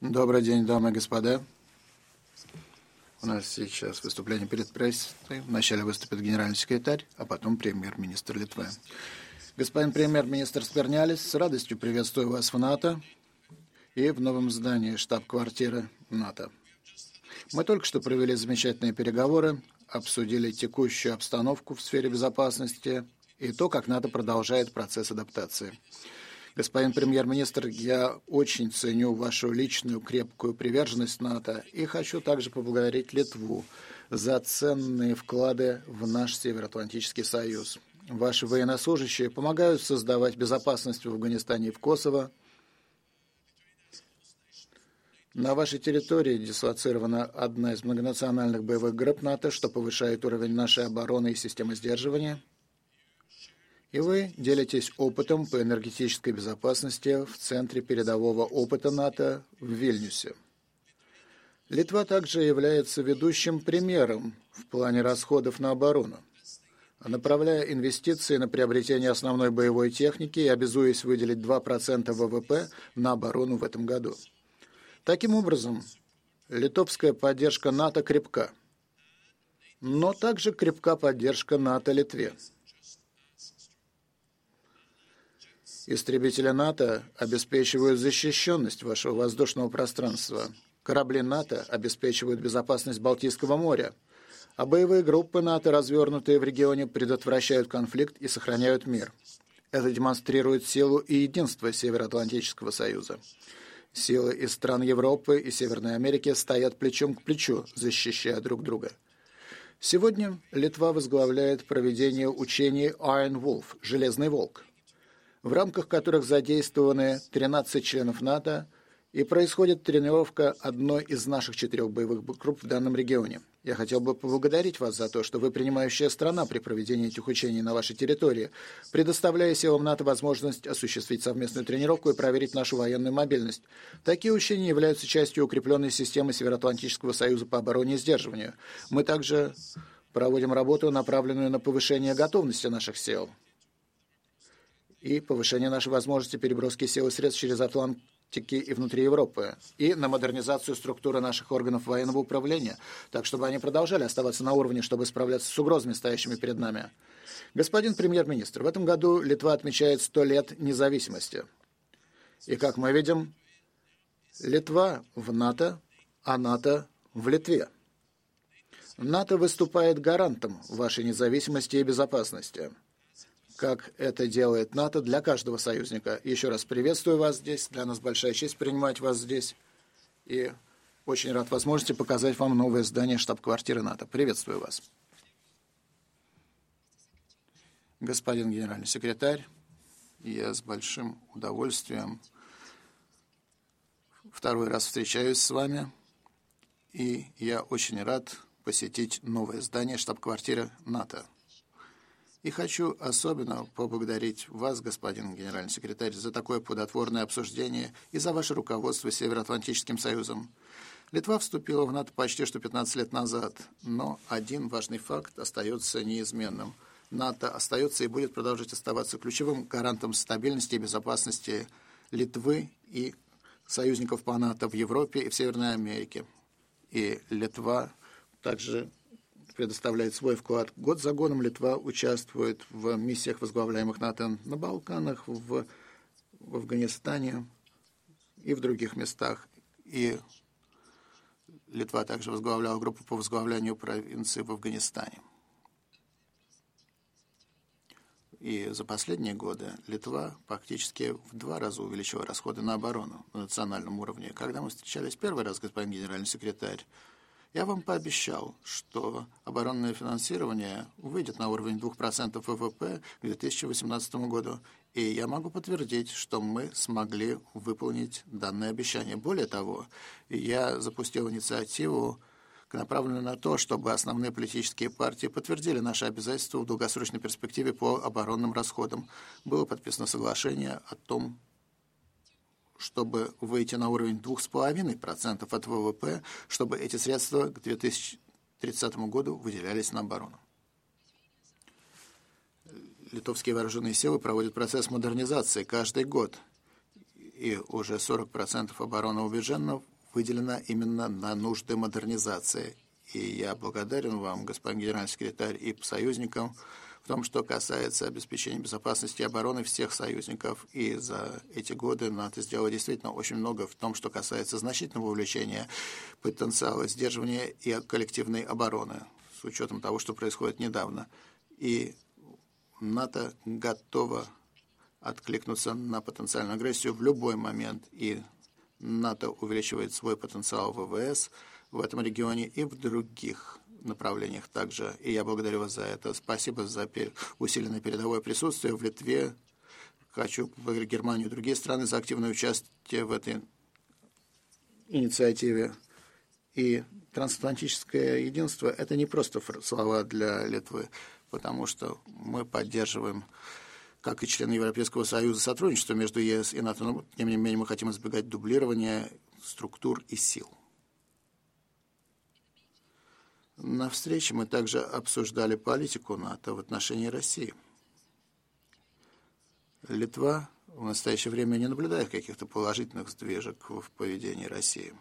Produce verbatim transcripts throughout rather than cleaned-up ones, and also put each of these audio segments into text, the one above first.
Добрый день, дамы и господа. У нас сейчас выступление перед прессой. Вначале выступит генеральный секретарь, а потом премьер-министр Литвы. Господин премьер-министр Сквернялис, с радостью приветствую вас в НАТО и в новом здании штаб-квартиры НАТО. Мы только что провели замечательные переговоры, обсудили текущую обстановку в сфере безопасности и то, как НАТО продолжает процесс адаптации. Господин премьер-министр, я очень ценю вашу личную крепкую приверженность НАТО и хочу также поблагодарить Литву за ценные вклады в наш Североатлантический союз. Ваши военнослужащие помогают создавать безопасность в Афганистане и в Косово. На вашей территории дислоцирована одна из многонациональных боевых групп НАТО, что повышает уровень нашей обороны и системы сдерживания. И вы делитесь опытом по энергетической безопасности в Центре передового опыта НАТО в Вильнюсе. Литва также является ведущим примером в плане расходов на оборону, направляя инвестиции на приобретение основной боевой техники и обязуясь выделить два процента ВВП на оборону в этом году. Таким образом, литовская поддержка НАТО крепка, но также крепка поддержка НАТО Литве. Истребители НАТО обеспечивают защищенность вашего воздушного пространства. Корабли НАТО обеспечивают безопасность Балтийского моря, а боевые группы НАТО, развернутые в регионе, предотвращают конфликт и сохраняют мир. Это демонстрирует силу и единство Североатлантического союза. Силы из стран Европы и Северной Америки стоят плечом к плечу, защищая друг друга. Сегодня Литва возглавляет проведение учений Iron Wolf – «Железный волк», в рамках которых задействованы тринадцать членов НАТО, и происходит тренировка одной из наших четырех боевых групп в данном регионе. Я хотел бы поблагодарить вас за то, что вы принимающая страна при проведении этих учений на вашей территории, предоставляя силам НАТО возможность осуществить совместную тренировку и проверить нашу военную мобильность. Такие учения являются частью укрепленной системы Североатлантического союза по обороне и сдерживанию. Мы также проводим работу, направленную на повышение готовности наших сил и повышение нашей возможности переброски сил и средств через Атлантики и внутри Европы, и на модернизацию структуры наших органов военного управления, так чтобы они продолжали оставаться на уровне, чтобы справляться с угрозами, стоящими перед нами. Господин премьер-министр, в этом году Литва отмечает сто лет независимости. И, как мы видим, Литва в НАТО, а НАТО в Литве. НАТО выступает гарантом вашей независимости и безопасности, как это делает НАТО для каждого союзника. Еще раз приветствую вас здесь. Для нас большая честь принимать вас здесь. И очень рад возможности показать вам новое здание штаб-квартиры НАТО. Приветствую вас. Господин генеральный секретарь, я с большим удовольствием второй раз встречаюсь с вами. И я очень рад посетить новое здание штаб-квартиры НАТО. И хочу особенно поблагодарить вас, господин генеральный секретарь, за такое плодотворное обсуждение и за ваше руководство Североатлантическим союзом. Литва вступила в НАТО почти что пятнадцать лет назад, но один важный факт остается неизменным. НАТО остается и будет продолжать оставаться ключевым гарантом стабильности и безопасности Литвы и союзников по НАТО в Европе и в Северной Америке. И Литва также предоставляет свой вклад. Год за годом Литва участвует в миссиях, возглавляемых НАТО на Балканах, в, в Афганистане и в других местах. И Литва также возглавляла группу по возглавлянию провинции в Афганистане. И за последние годы Литва практически в два раза увеличила расходы на оборону на национальном уровне. Когда мы встречались первый раз, господин генеральный секретарь, я вам пообещал, что оборонное финансирование выйдет на уровень двух процентов ВВП к две тысячи восемнадцатому году. И я могу подтвердить, что мы смогли выполнить данное обещание. Более того, я запустил инициативу, направленную на то, чтобы основные политические партии подтвердили наши обязательства в долгосрочной перспективе по оборонным расходам. Было подписано соглашение о том, чтобы выйти на уровень двух с половиной процентов от ВВП, чтобы эти средства к две тысячи тридцатому году выделялись на оборону. Литовские вооруженные силы проводят процесс модернизации каждый год. и уже сорок процентов обороны бюджета выделено именно на нужды модернизации. И я благодарен вам, господин генеральный секретарь, и союзникам в том, что касается обеспечения безопасности и обороны всех союзников. И за эти годы НАТО сделало действительно очень много в том, что касается значительного увеличения потенциала сдерживания и коллективной обороны, с учетом того, что происходит недавно. И НАТО готово откликнуться на потенциальную агрессию в любой момент. И НАТО увеличивает свой потенциал ВВС в этом регионе и в других направлениях также. И я благодарю вас за это. Спасибо за усиленное передовое присутствие в Литве. Хочу поблагодарить Германию и другие страны за активное участие в этой инициативе. И трансатлантическое единство – это не просто слова для Литвы, потому что мы поддерживаем, как и члены Европейского Союза, сотрудничество между ЕС и НАТО, но, тем не менее, мы хотим избегать дублирования структур и сил. На встрече мы также обсуждали политику НАТО в отношении России. Литва в настоящее время не наблюдает каких-то положительных сдвижек в поведении России.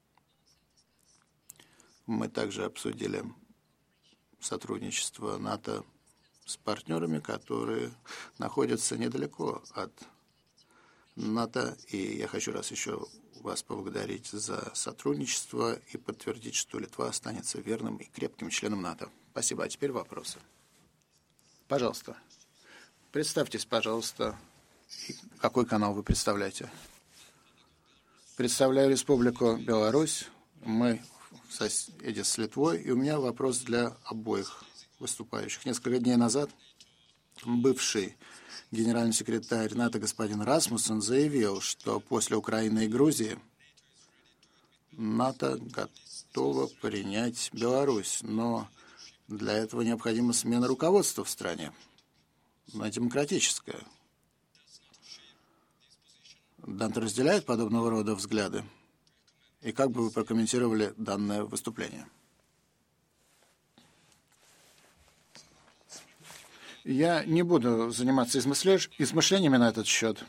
Мы также обсудили сотрудничество НАТО с партнерами, которые находятся недалеко от НАТО. И я хочу раз еще вас поблагодарить за сотрудничество и подтвердить, что Литва останется верным и крепким членом НАТО. Спасибо. А теперь вопросы. Пожалуйста. Представьтесь, пожалуйста, какой канал вы представляете. Представляю Республику Беларусь. Мы в соседи с Литвой. И у меня вопрос для обоих выступающих. Несколько дней назад бывший генеральный секретарь НАТО господин Расмуссен заявил, что после Украины и Грузии НАТО готово принять Беларусь, но для этого необходима смена руководства в стране, но демократическая. НАТО разделяет подобного рода взгляды? И как бы вы прокомментировали данное выступление? Я не буду заниматься измышлениями на этот счет.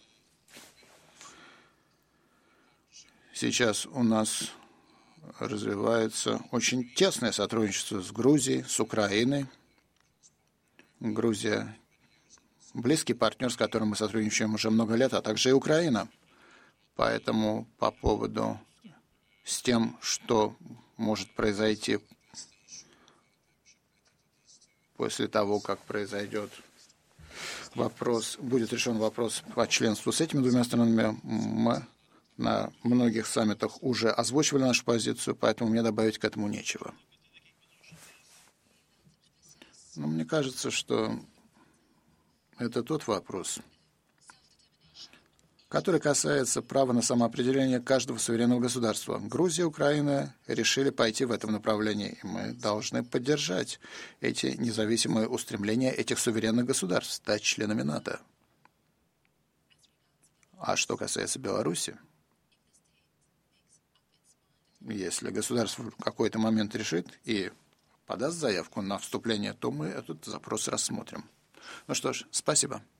Сейчас у нас развивается очень тесное сотрудничество с Грузией, с Украиной. Грузия – близкий партнер, с которым мы сотрудничаем уже много лет, а также и Украина. Поэтому по поводу с тем, что может произойти после того, как произойдет вопрос, будет решен вопрос по членству с этими двумя странами, мы на многих саммитах уже озвучивали нашу позицию, поэтому мне добавить к этому нечего. Но мне кажется, что это тот вопрос, который касается права на самоопределение каждого суверенного государства. Грузия и Украина решили пойти в этом направлении, и мы должны поддержать эти независимые устремления этих суверенных государств, стать членами НАТО. А что касается Беларуси, если государство в какой-то момент решит и подаст заявку на вступление, то мы этот запрос рассмотрим. Ну что ж, спасибо.